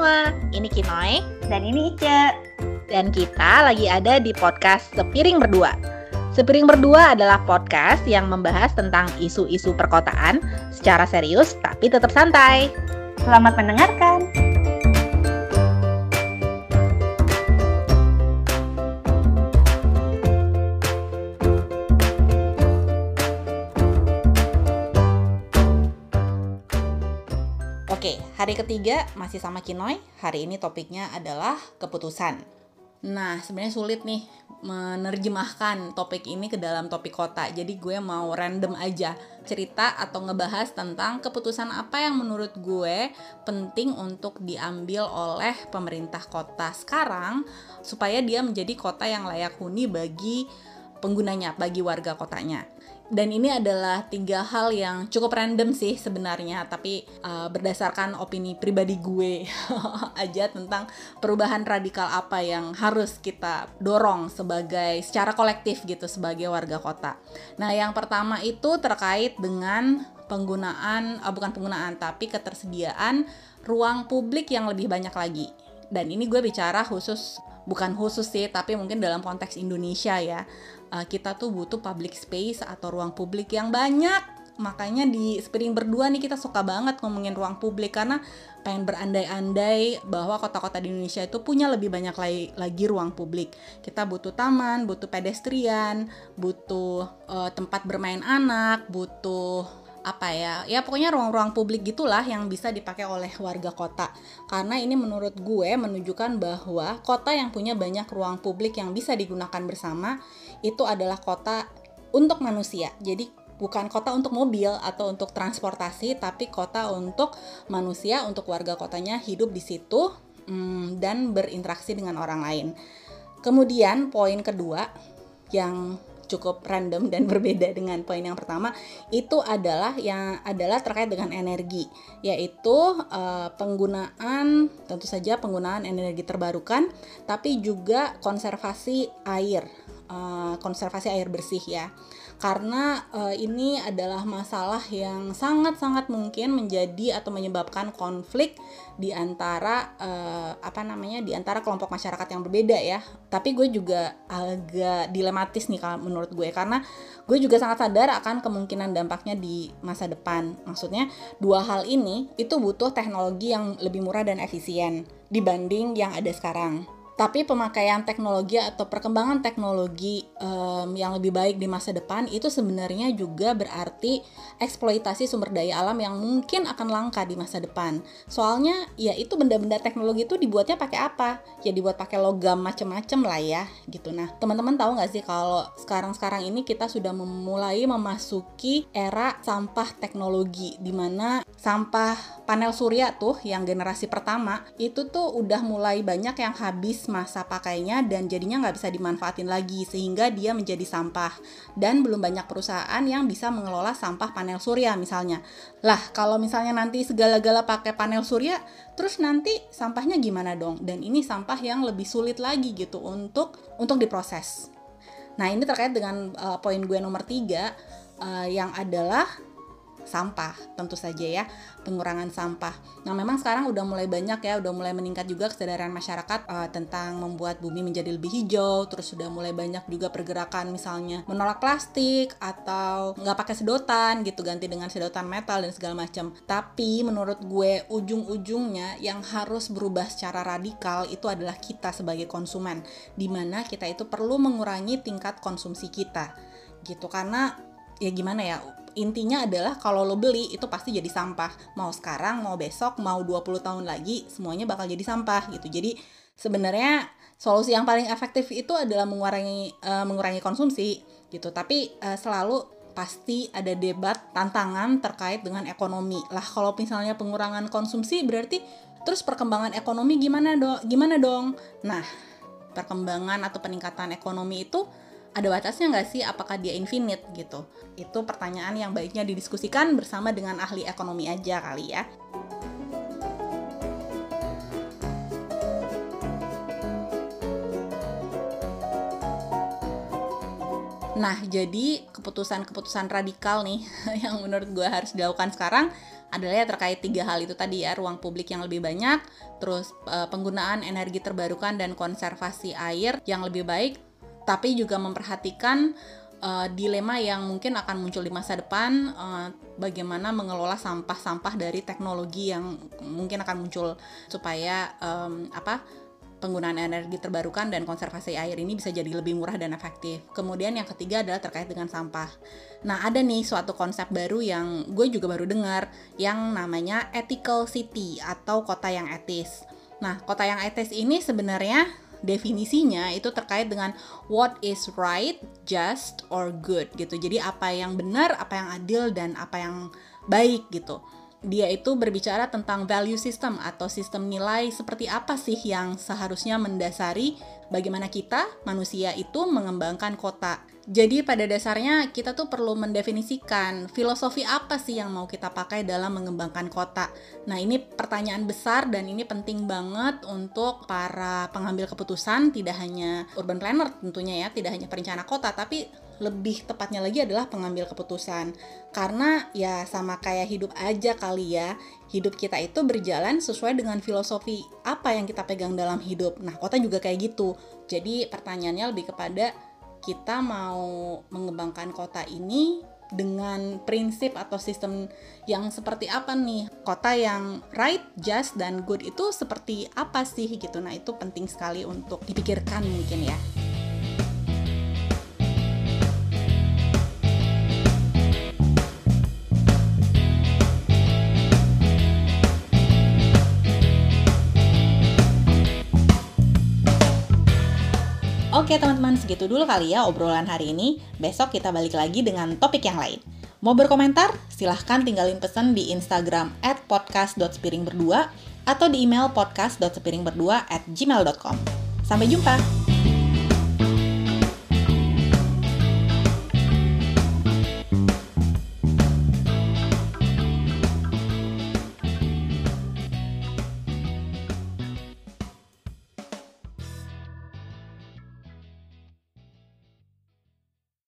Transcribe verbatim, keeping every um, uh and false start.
semua, ini Kinoy dan ini Ice. Dan kita lagi ada di podcast Sepiring Berdua. Sepiring Berdua adalah podcast yang membahas tentang isu-isu perkotaan secara serius tapi tetap santai. Selamat mendengarkan. Oke, hari ketiga masih sama Kinoy. Hari ini topiknya adalah keputusan. Nah, sebenarnya sulit nih menerjemahkan topik ini ke dalam topik kota. Jadi gue mau random aja cerita atau ngebahas tentang keputusan apa yang menurut gue penting untuk diambil oleh pemerintah kota sekarang supaya dia menjadi kota yang layak huni bagi penggunanya, bagi warga kotanya. Dan ini adalah tiga hal yang cukup random sih sebenarnya, tapi uh, berdasarkan opini pribadi gue aja tentang perubahan radikal apa yang harus kita dorong sebagai secara kolektif gitu sebagai warga kota. Nah, yang pertama itu terkait dengan penggunaan, uh, bukan penggunaan tapi ketersediaan ruang publik yang lebih banyak lagi. Dan ini gue bicara khusus, bukan khusus sih, tapi mungkin dalam konteks Indonesia ya. Uh, kita tuh butuh public space atau ruang publik yang banyak. Makanya di Sepiring Berdua nih kita suka banget ngomongin ruang publik karena pengen berandai-andai bahwa kota-kota di Indonesia itu punya lebih banyak lagi, lagi ruang publik. Kita butuh taman, butuh pedestrian, butuh uh, tempat bermain anak, butuh apa ya, ya pokoknya ruang-ruang publik gitulah yang bisa dipakai oleh warga kota. Karena ini menurut gue menunjukkan bahwa kota yang punya banyak ruang publik yang bisa digunakan bersama itu adalah kota untuk manusia. Jadi bukan kota untuk mobil atau untuk transportasi, tapi kota untuk manusia, untuk warga kotanya hidup di situ hmm, dan berinteraksi dengan orang lain. Kemudian poin kedua yang cukup random dan berbeda dengan poin yang pertama itu adalah yang adalah terkait dengan energi, yaitu uh, penggunaan tentu saja penggunaan energi terbarukan, tapi juga konservasi air, uh, konservasi air bersih ya. Karena uh, ini adalah masalah yang sangat-sangat mungkin menjadi atau menyebabkan konflik di antara uh, apa namanya di antara kelompok masyarakat yang berbeda ya. Tapi gue juga agak dilematis nih kalau menurut gue, karena gue juga sangat sadar akan kemungkinan dampaknya di masa depan. Maksudnya dua hal ini itu butuh teknologi yang lebih murah dan efisien dibanding yang ada sekarang. Tapi pemakaian teknologi atau perkembangan teknologi um, yang lebih baik di masa depan itu sebenarnya juga berarti eksploitasi sumber daya alam yang mungkin akan langka di masa depan. Soalnya ya itu benda-benda teknologi itu dibuatnya pakai apa? Ya dibuat pakai logam macem-macem lah ya gitu. Nah, teman-teman tahu nggak sih kalau sekarang-sekarang ini kita sudah memulai memasuki era sampah teknologi, di mana sampah panel surya tuh yang generasi pertama itu tuh udah mulai banyak yang habis masa pakainya dan jadinya nggak bisa dimanfaatin lagi sehingga dia menjadi sampah, dan belum banyak perusahaan yang bisa mengelola sampah panel surya misalnya. Lah kalau misalnya nanti segala-gala pakai panel surya, terus nanti sampahnya gimana dong? Dan ini sampah yang lebih sulit lagi gitu untuk untuk diproses. Nah, ini terkait dengan uh, poin gue nomor tiga uh, yang adalah sampah, tentu saja ya, pengurangan sampah. Nah, memang sekarang udah mulai banyak ya, udah mulai meningkat juga kesadaran masyarakat uh, tentang membuat bumi menjadi lebih hijau. Terus sudah mulai banyak juga pergerakan misalnya menolak plastik atau nggak pakai sedotan gitu, ganti dengan sedotan metal dan segala macam. Tapi menurut gue ujung-ujungnya yang harus berubah secara radikal itu adalah kita sebagai konsumen, dimana kita itu perlu mengurangi tingkat konsumsi kita gitu. Karena ya gimana ya, intinya adalah kalau lo beli itu pasti jadi sampah. Mau sekarang, mau besok, mau dua puluh tahun lagi, semuanya bakal jadi sampah gitu. Jadi sebenarnya solusi yang paling efektif itu adalah mengurangi uh, mengurangi konsumsi gitu. Tapi uh, selalu pasti ada debat, tantangan terkait dengan ekonomi. Lah kalau misalnya pengurangan konsumsi berarti terus perkembangan ekonomi gimana dong? Gimana dong? Nah, perkembangan atau peningkatan ekonomi itu ada batasnya nggak sih? Apakah dia infinite gitu? Itu pertanyaan yang baiknya didiskusikan bersama dengan ahli ekonomi aja kali ya. Nah, jadi keputusan-keputusan radikal nih yang menurut gue harus dilakukan sekarang adalah ya terkait tiga hal itu tadi ya, ruang publik yang lebih banyak, terus uh, penggunaan energi terbarukan dan konservasi air yang lebih baik, tapi juga memperhatikan uh, dilema yang mungkin akan muncul di masa depan, uh, bagaimana mengelola sampah-sampah dari teknologi yang mungkin akan muncul supaya um, apa penggunaan energi terbarukan dan konservasi air ini bisa jadi lebih murah dan efektif. Kemudian yang ketiga adalah terkait dengan sampah. Nah, ada nih suatu konsep baru yang gue juga baru dengar yang namanya ethical city atau kota yang etis. Nah, kota yang etis ini sebenarnya definisinya itu terkait dengan what is right, just, or good gitu. Jadi apa yang benar, apa yang adil, dan apa yang baik gitu. Dia itu berbicara tentang value system atau sistem nilai seperti apa sih yang seharusnya mendasari bagaimana kita, manusia itu mengembangkan kota. Jadi pada dasarnya kita tuh perlu mendefinisikan filosofi apa sih yang mau kita pakai dalam mengembangkan kota. Nah, ini pertanyaan besar dan ini penting banget untuk para pengambil keputusan, tidak hanya urban planner tentunya ya, tidak hanya perencana kota, tapi lebih tepatnya lagi adalah pengambil keputusan. Karena ya sama kayak hidup aja kali ya, hidup kita itu berjalan sesuai dengan filosofi apa yang kita pegang dalam hidup. Nah, kota juga kayak gitu. Jadi pertanyaannya lebih kepada kita mau mengembangkan kota ini dengan prinsip atau sistem yang seperti apa nih? Kota yang right, just, dan good itu seperti apa sih gitu. Nah, itu penting sekali untuk dipikirkan mungkin ya. Oke teman-teman, segitu dulu kali ya obrolan hari ini. Besok kita balik lagi dengan topik yang lain. Mau berkomentar? Silahkan tinggalin pesan di Instagram at podcast dot spiring berdua atau di email podcast dot spiring berdua at gmail dot com. Sampai jumpa!